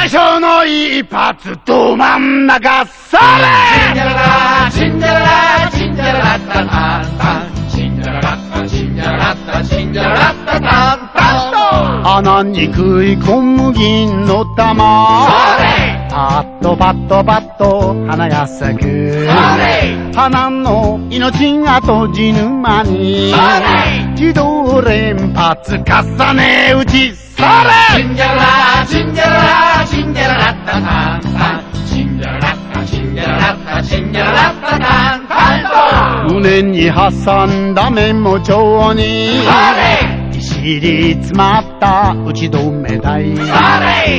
初の一発ど真ん中それチンジャララチンジャララチンジャララッタタンタンチンジャララッタチンジャララッタチンジャララッタタンタンと穴に食い込む銀の玉それパッとパッとパッと花が咲くそれ花の命が閉じぬ間に自動連発重ね打ちそれチンジャララチンジャララチンジャララッタタンタンチンジャララッタチンジャララッタチンジャララッタタンタンと胸に挟んだメモ帳にそれぎっしり詰まった打ち止め台それ